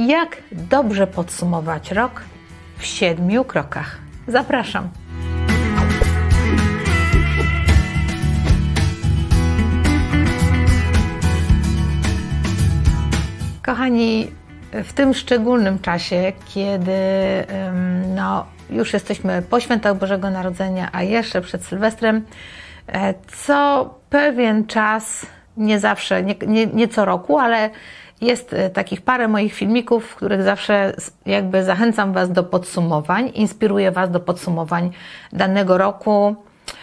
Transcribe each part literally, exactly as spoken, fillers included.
Jak dobrze podsumować rok w siedmiu krokach? Zapraszam. Kochani, w tym szczególnym czasie, kiedy no, już jesteśmy po świętach Bożego Narodzenia, a jeszcze przed Sylwestrem, co pewien czas, nie zawsze, nie, nie, nie co roku, ale jest takich parę moich filmików, w których zawsze jakby zachęcam Was do podsumowań, inspiruję Was do podsumowań danego roku,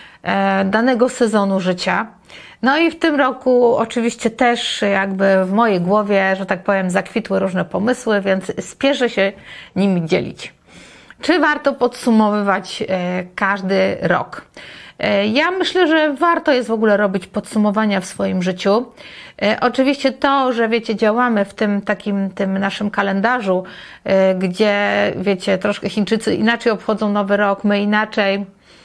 danego sezonu życia. No i w tym roku oczywiście też jakby w mojej głowie, że tak powiem, zakwitły różne pomysły, więc spieszę się nimi dzielić. Czy warto podsumowywać każdy rok? Ja myślę, że warto jest w ogóle robić podsumowania w swoim życiu. Oczywiście to, że wiecie, działamy w tym takim tym naszym kalendarzu, gdzie wiecie, troszkę Chińczycy inaczej obchodzą Nowy Rok, my inaczej,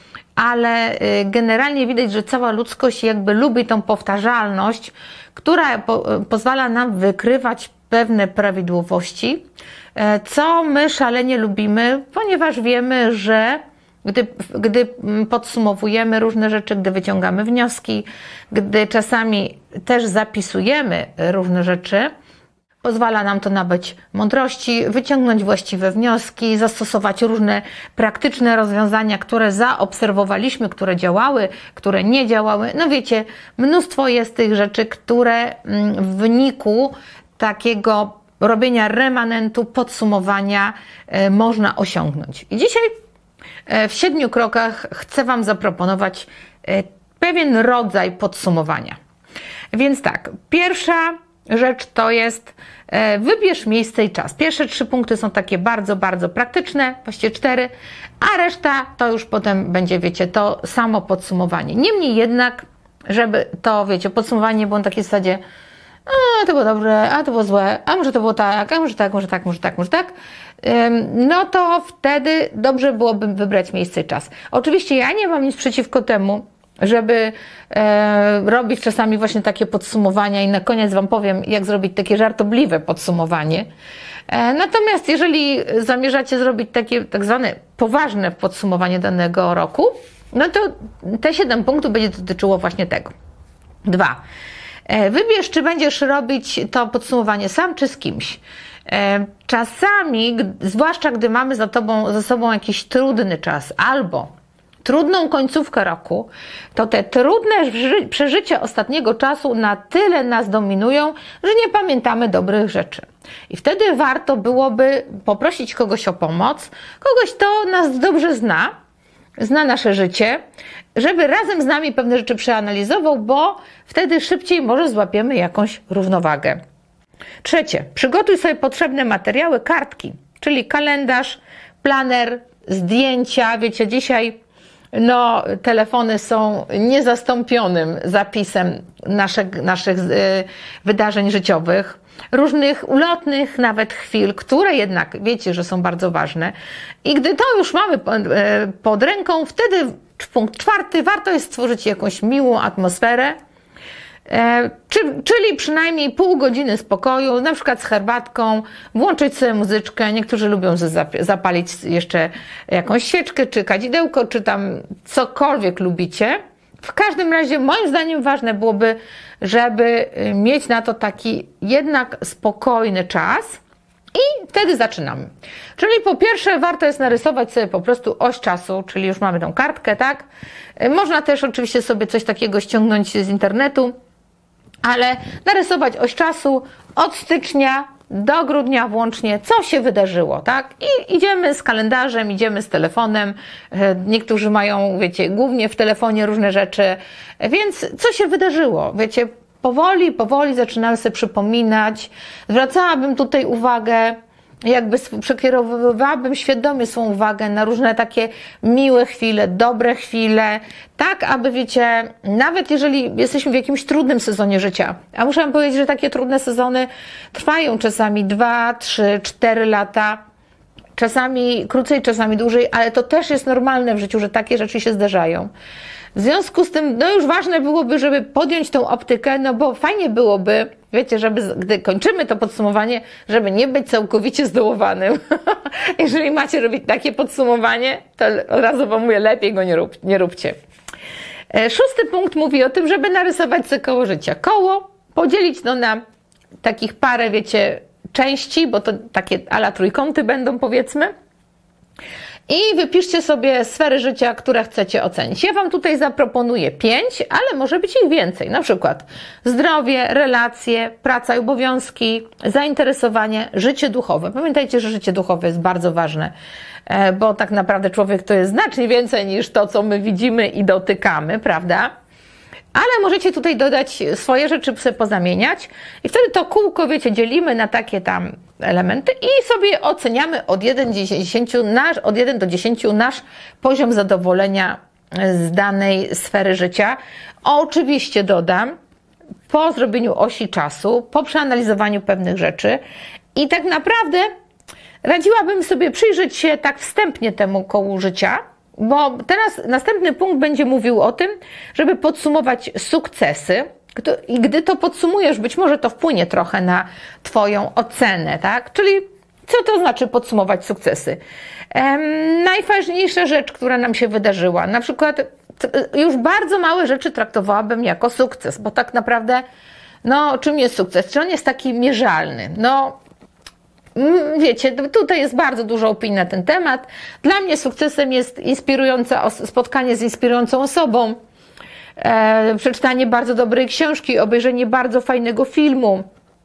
ale generalnie widać, że cała ludzkość jakby lubi tą powtarzalność, która po, pozwala nam wykrywać pewne prawidłowości, co my szalenie lubimy, ponieważ wiemy, że Gdy, gdy podsumowujemy różne rzeczy, gdy wyciągamy wnioski, gdy czasami też zapisujemy różne rzeczy, pozwala nam to nabyć mądrości, wyciągnąć właściwe wnioski, zastosować różne praktyczne rozwiązania, które zaobserwowaliśmy, które działały, które nie działały. No wiecie, mnóstwo jest tych rzeczy, które w wyniku takiego robienia remanentu, podsumowania można osiągnąć. I dzisiaj w siedmiu krokach chcę Wam zaproponować pewien rodzaj podsumowania. Więc tak, pierwsza rzecz to jest wybierz miejsce i czas. Pierwsze trzy punkty są takie bardzo, bardzo praktyczne, właściwie cztery, a reszta to już potem będzie, wiecie, to samo podsumowanie. Niemniej jednak, żeby to, wiecie, podsumowanie było na takiej zasadzie, a to było dobre, a to było złe, a może to było tak, a może tak, może tak, może tak, może tak, no to wtedy dobrze byłoby wybrać miejsce i czas. Oczywiście ja nie mam nic przeciwko temu, żeby e, robić czasami właśnie takie podsumowania i na koniec Wam powiem, jak zrobić takie żartobliwe podsumowanie. E, natomiast jeżeli zamierzacie zrobić takie tak zwane poważne podsumowanie danego roku, no to te siedem punktów będzie dotyczyło właśnie tego. Dwa. Wybierz, czy będziesz robić to podsumowanie sam, czy z kimś. Czasami, zwłaszcza gdy mamy za, tobą, za sobą jakiś trudny czas albo trudną końcówkę roku, to te trudne przeżycia ostatniego czasu na tyle nas dominują, że nie pamiętamy dobrych rzeczy. I wtedy warto byłoby poprosić kogoś o pomoc, kogoś, kto nas dobrze zna, zna nasze życie, żeby razem z nami pewne rzeczy przeanalizował, bo wtedy szybciej może złapiemy jakąś równowagę. Trzecie, przygotuj sobie potrzebne materiały, kartki, czyli kalendarz, planer, zdjęcia. Wiecie, dzisiaj no, telefony są niezastąpionym zapisem naszych, naszych yy, wydarzeń życiowych, różnych ulotnych nawet chwil, które jednak wiecie, że są bardzo ważne. I gdy to już mamy pod ręką, wtedy punkt czwarty, warto jest stworzyć jakąś miłą atmosferę, czyli przynajmniej pół godziny spokoju, na przykład z herbatką, włączyć sobie muzyczkę. Niektórzy lubią zapalić jeszcze jakąś świeczkę, czy kadzidełko, czy tam cokolwiek lubicie. W każdym razie moim zdaniem ważne byłoby, żeby mieć na to taki jednak spokojny czas i wtedy zaczynamy. Czyli po pierwsze warto jest narysować sobie po prostu oś czasu, czyli już mamy tą kartkę, tak? Można też oczywiście sobie coś takiego ściągnąć z internetu, ale narysować oś czasu od stycznia do grudnia włącznie, co się wydarzyło, tak? I idziemy z kalendarzem, idziemy z telefonem. Niektórzy mają, wiecie, głównie w telefonie różne rzeczy, więc co się wydarzyło? Wiecie, powoli, powoli zaczynamy sobie przypominać. Zwracałabym tutaj uwagę, jakby przekierowywałabym świadomie swoją uwagę na różne takie miłe chwile, dobre chwile, tak aby, wiecie, nawet jeżeli jesteśmy w jakimś trudnym sezonie życia, a muszę wam powiedzieć, że takie trudne sezony trwają czasami dwa, trzy, cztery lata, czasami krócej, czasami dłużej, ale to też jest normalne w życiu, że takie rzeczy się zdarzają. W związku z tym, no już ważne byłoby, żeby podjąć tą optykę, no bo fajnie byłoby, wiecie, żeby, gdy kończymy to podsumowanie, żeby nie być całkowicie zdołowanym. Jeżeli macie robić takie podsumowanie, to od razu wam mówię, lepiej go nie, rób, nie róbcie. Szósty punkt mówi o tym, żeby narysować sobie koło życia. Koło podzielić no na takich parę, wiecie, części, bo to takie ala trójkąty będą, powiedzmy. I wypiszcie sobie sfery życia, które chcecie ocenić. Ja wam tutaj zaproponuję pięć, ale może być ich więcej. Na przykład zdrowie, relacje, praca i obowiązki, zainteresowanie, życie duchowe. Pamiętajcie, że życie duchowe jest bardzo ważne, bo tak naprawdę człowiek to jest znacznie więcej niż to, co my widzimy i dotykamy, prawda? Ale możecie tutaj dodać swoje rzeczy, sobie pozamieniać i wtedy to kółko, wiecie, dzielimy na takie tam elementy i sobie oceniamy od jeden do dziesięciu nasz, od jeden do dziesięciu nasz poziom zadowolenia z danej sfery życia. Oczywiście dodam, po zrobieniu osi czasu, po przeanalizowaniu pewnych rzeczy i tak naprawdę radziłabym sobie przyjrzeć się tak wstępnie temu kołu życia, bo teraz następny punkt będzie mówił o tym, żeby podsumować sukcesy i gdy to podsumujesz, być może to wpłynie trochę na twoją ocenę, tak? Czyli co to znaczy podsumować sukcesy? Ehm, najważniejsza rzecz, która nam się wydarzyła, na przykład już bardzo małe rzeczy traktowałabym jako sukces, bo tak naprawdę, no czym jest sukces? Czy on jest taki mierzalny? No wiecie, tutaj jest bardzo dużo opinii na ten temat. Dla mnie sukcesem jest inspirujące spotkanie z inspirującą osobą, e, przeczytanie bardzo dobrej książki, obejrzenie bardzo fajnego filmu.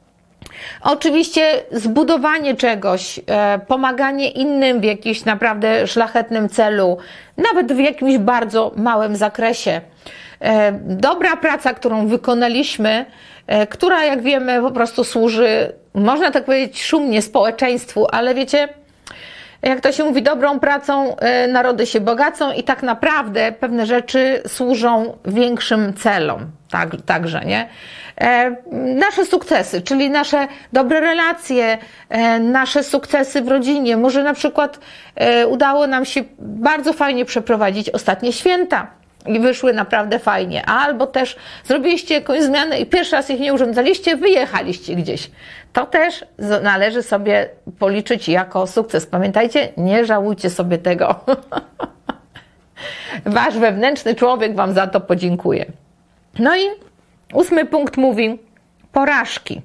Oczywiście zbudowanie czegoś, e, pomaganie innym w jakimś naprawdę szlachetnym celu, nawet w jakimś bardzo małym zakresie. E, dobra praca, którą wykonaliśmy, e, która jak wiemy po prostu służy, można tak powiedzieć szumnie, społeczeństwu, ale wiecie, jak to się mówi, dobrą pracą e, narody się bogacą i tak naprawdę pewne rzeczy służą większym celom, tak, także, nie? E, nasze sukcesy, czyli nasze dobre relacje, e, nasze sukcesy w rodzinie, może na przykład e, udało nam się bardzo fajnie przeprowadzić ostatnie święta i wyszły naprawdę fajnie, albo też zrobiliście jakąś zmianę i pierwszy raz ich nie urządzaliście, wyjechaliście gdzieś. To też należy sobie policzyć jako sukces. Pamiętajcie, nie żałujcie sobie tego. Wasz wewnętrzny człowiek wam za to podziękuje. No i ósmy punkt mówi porażki.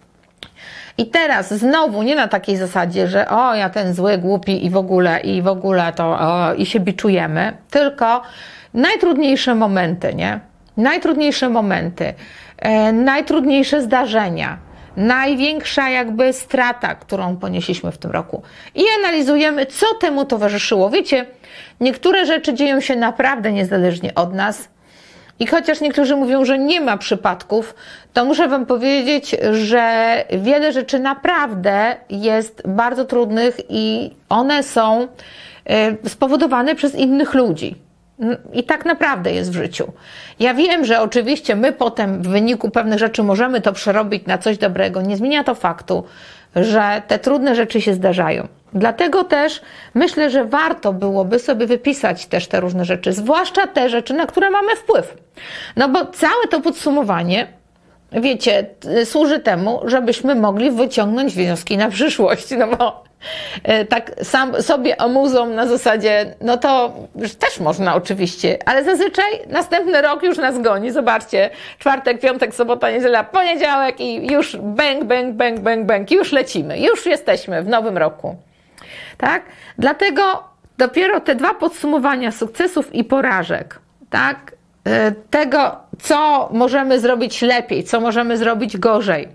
I teraz znowu nie na takiej zasadzie, że o, ja ten zły, głupi i w ogóle, i w ogóle to, o, i się biczujemy, tylko najtrudniejsze momenty, nie? Najtrudniejsze momenty, e, najtrudniejsze zdarzenia, największa jakby strata, którą ponieśliśmy w tym roku. I analizujemy, co temu towarzyszyło. Wiecie, niektóre rzeczy dzieją się naprawdę niezależnie od nas. I chociaż niektórzy mówią, że nie ma przypadków, to muszę wam powiedzieć, że wiele rzeczy naprawdę jest bardzo trudnych i one są spowodowane przez innych ludzi. I tak naprawdę jest w życiu. Ja wiem, że oczywiście my potem w wyniku pewnych rzeczy możemy to przerobić na coś dobrego. Nie zmienia to faktu, że te trudne rzeczy się zdarzają. Dlatego też myślę, że warto byłoby sobie wypisać też te różne rzeczy, zwłaszcza te rzeczy, na które mamy wpływ. No bo całe to podsumowanie, wiecie, służy temu, żebyśmy mogli wyciągnąć wnioski na przyszłość, no bo tak sam sobie omuzą na zasadzie, no to też można oczywiście, ale zazwyczaj następny rok już nas goni. Zobaczcie, czwartek, piątek, sobota, niedziela, poniedziałek i już bang, bang, bang, bang, bang, już lecimy, już jesteśmy w nowym roku. Tak? Dlatego dopiero te dwa podsumowania sukcesów i porażek, tak? Tego, co możemy zrobić lepiej, co możemy zrobić gorzej.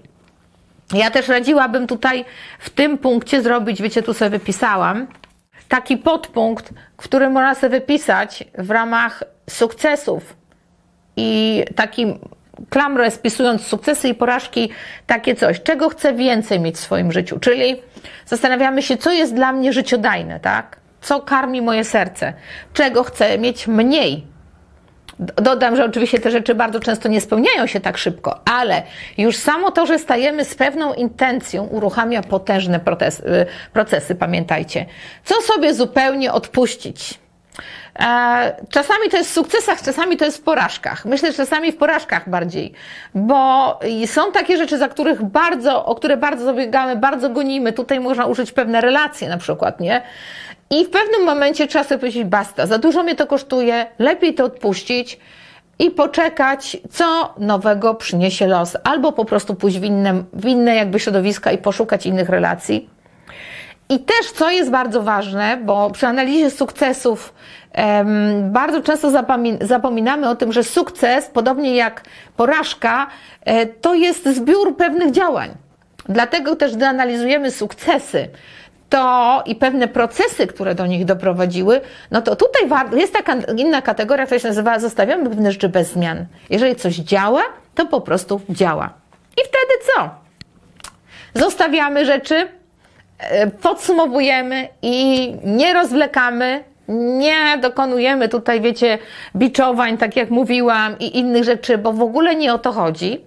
Ja też radziłabym tutaj w tym punkcie zrobić, wiecie, tu sobie wypisałam, taki podpunkt, który można sobie wypisać w ramach sukcesów i taki klamrę spisując sukcesy i porażki, takie coś, czego chcę więcej mieć w swoim życiu, czyli zastanawiamy się, co jest dla mnie życiodajne, tak? Co karmi moje serce, czego chcę mieć mniej. Dodam, że oczywiście te rzeczy bardzo często nie spełniają się tak szybko, ale już samo to, że stajemy z pewną intencją, uruchamia potężne procesy, procesy, pamiętajcie. Co sobie zupełnie odpuścić? Czasami to jest w sukcesach, czasami to jest w porażkach. Myślę, że czasami w porażkach bardziej, bo są takie rzeczy, za których bardzo, o które bardzo zabiegamy, bardzo gonimy. Tutaj można użyć pewne relacje na przykład, nie? I w pewnym momencie trzeba sobie powiedzieć basta, za dużo mnie to kosztuje, lepiej to odpuścić i poczekać, co nowego przyniesie los. Albo po prostu pójść w inne, w inne jakby środowiska i poszukać innych relacji. I też, co jest bardzo ważne, bo przy analizie sukcesów um, bardzo często zapominamy o tym, że sukces, podobnie jak porażka, e, to jest zbiór pewnych działań. Dlatego też, gdy analizujemy sukcesy, to i pewne procesy, które do nich doprowadziły, no to tutaj jest taka inna kategoria, która się nazywa zostawiamy pewne rzeczy bez zmian. Jeżeli coś działa, to po prostu działa. I wtedy co? Zostawiamy rzeczy, podsumowujemy i nie rozwlekamy, nie dokonujemy tutaj, wiecie, biczowań, tak jak mówiłam, i innych rzeczy, bo w ogóle nie o to chodzi.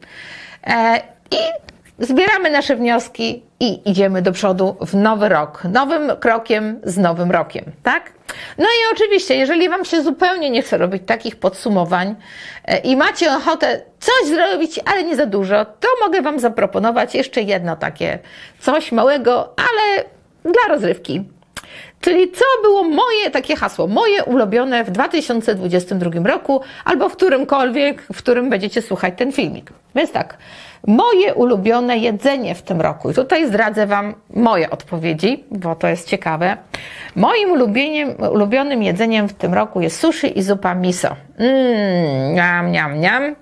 I zbieramy nasze wnioski i idziemy do przodu w nowy rok. Nowym krokiem z nowym rokiem, tak? No i oczywiście, jeżeli Wam się zupełnie nie chce robić takich podsumowań i macie ochotę coś zrobić, ale nie za dużo, to mogę Wam zaproponować jeszcze jedno takie coś małego, ale dla rozrywki. Czyli co było moje takie hasło, moje ulubione w dwa tysiące dwudziestym drugim roku, albo w którymkolwiek, w którym będziecie słuchać ten filmik. Więc tak, moje ulubione jedzenie w tym roku. I tutaj zdradzę Wam moje odpowiedzi, bo to jest ciekawe. Moim ulubionym, ulubionym jedzeniem w tym roku jest sushi i zupa miso. Mmm, niam, niam, niam.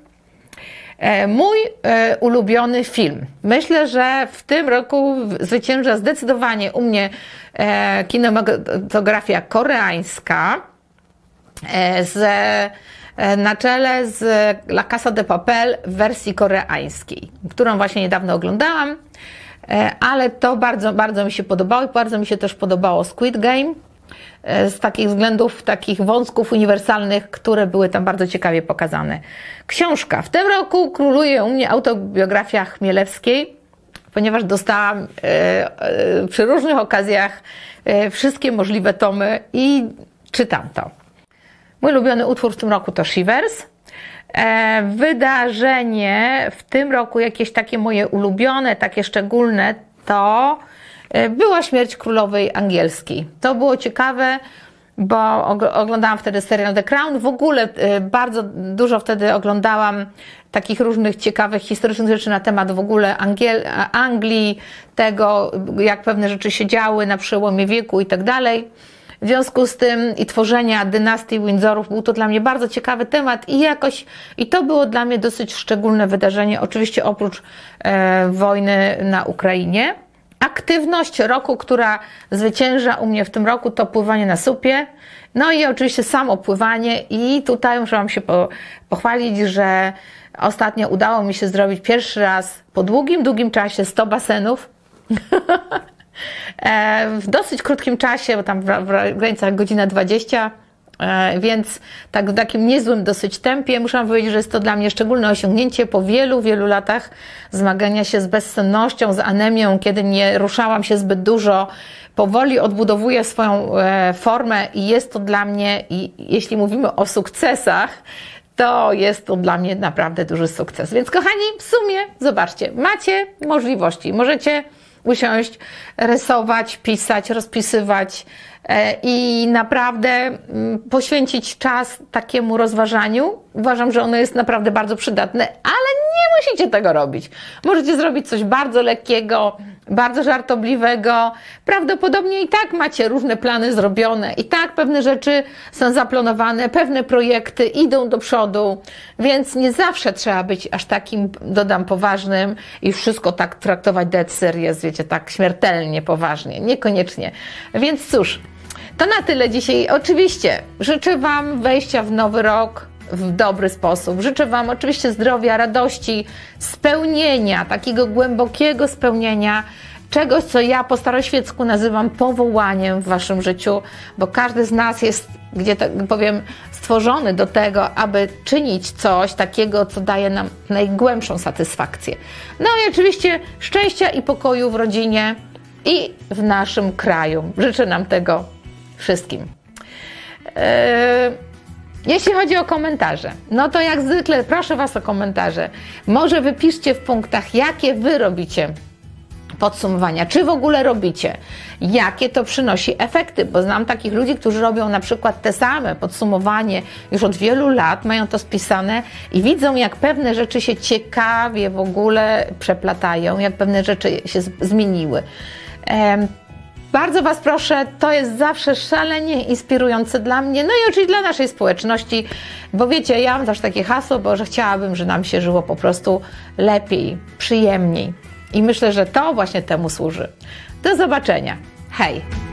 Mój e, ulubiony film. Myślę, że w tym roku zwycięża zdecydowanie u mnie e, kinematografia koreańska e, z, e, na czele z La Casa de Papel w wersji koreańskiej, którą właśnie niedawno oglądałam, e, ale to bardzo, bardzo mi się podobało i bardzo mi się też podobało Squid Game. Z takich względów, takich wąsków uniwersalnych, które były tam bardzo ciekawie pokazane. Książka. W tym roku króluje u mnie autobiografia Chmielewskiej, ponieważ dostałam e, e, przy różnych okazjach e, wszystkie możliwe tomy i czytam to. Mój ulubiony utwór w tym roku to Shivers. E, wydarzenie w tym roku, jakieś takie moje ulubione, takie szczególne, to była śmierć królowej angielskiej. To było ciekawe, bo oglądałam wtedy serial The Crown. W ogóle bardzo dużo wtedy oglądałam takich różnych ciekawych, historycznych rzeczy na temat w ogóle Angiel Anglii, tego, jak pewne rzeczy się działy na przełomie wieku i tak dalej. W związku z tym i tworzenia dynastii Windsorów był to dla mnie bardzo ciekawy temat i jakoś, i to było dla mnie dosyć szczególne wydarzenie, oczywiście oprócz e, wojny na Ukrainie. Aktywność roku, która zwycięża u mnie w tym roku, to pływanie na supie. No i oczywiście samo pływanie i tutaj muszę Wam się po, pochwalić, że ostatnio udało mi się zrobić pierwszy raz po długim, długim czasie sto basenów. W dosyć krótkim czasie, bo tam w, w granicach godzina dwadzieścia, więc tak w takim niezłym dosyć tempie. Muszę powiedzieć, że jest to dla mnie szczególne osiągnięcie po wielu, wielu latach zmagania się z bezsennością, z anemią, kiedy nie ruszałam się zbyt dużo. Powoli odbudowuję swoją formę i jest to dla mnie, i jeśli mówimy o sukcesach, to jest to dla mnie naprawdę duży sukces. Więc kochani, w sumie zobaczcie, macie możliwości. Możecie usiąść, rysować, pisać, rozpisywać i naprawdę poświęcić czas takiemu rozważaniu. Uważam, że ono jest naprawdę bardzo przydatne, ale nie musicie tego robić. Możecie zrobić coś bardzo lekkiego, bardzo żartobliwego. Prawdopodobnie i tak macie różne plany zrobione, i tak pewne rzeczy są zaplanowane, pewne projekty idą do przodu, więc nie zawsze trzeba być aż takim, dodam, poważnym i wszystko tak traktować dead serious, wiecie, tak śmiertelnie poważnie. Niekoniecznie. Więc cóż, to na tyle dzisiaj. Oczywiście życzę Wam wejścia w nowy rok w dobry sposób. Życzę Wam oczywiście zdrowia, radości, spełnienia, takiego głębokiego spełnienia, czegoś, co ja po staroświecku nazywam powołaniem w Waszym życiu, bo każdy z nas jest, gdzie tak powiem, stworzony do tego, aby czynić coś takiego, co daje nam najgłębszą satysfakcję. No i oczywiście szczęścia i pokoju w rodzinie i w naszym kraju. Życzę nam tego wszystkim. Jeśli chodzi o komentarze, no to jak zwykle proszę Was o komentarze. Może wypiszcie w punktach, jakie Wy robicie podsumowania, czy w ogóle robicie, jakie to przynosi efekty, bo znam takich ludzi, którzy robią na przykład te same podsumowanie już od wielu lat, mają to spisane i widzą, jak pewne rzeczy się ciekawie w ogóle przeplatają, jak pewne rzeczy się zmieniły. Bardzo Was proszę, to jest zawsze szalenie inspirujące dla mnie, no i oczywiście dla naszej społeczności, bo wiecie, ja mam też takie hasło, bo że chciałabym, że nam się żyło po prostu lepiej, przyjemniej. I myślę, że to właśnie temu służy. Do zobaczenia. Hej!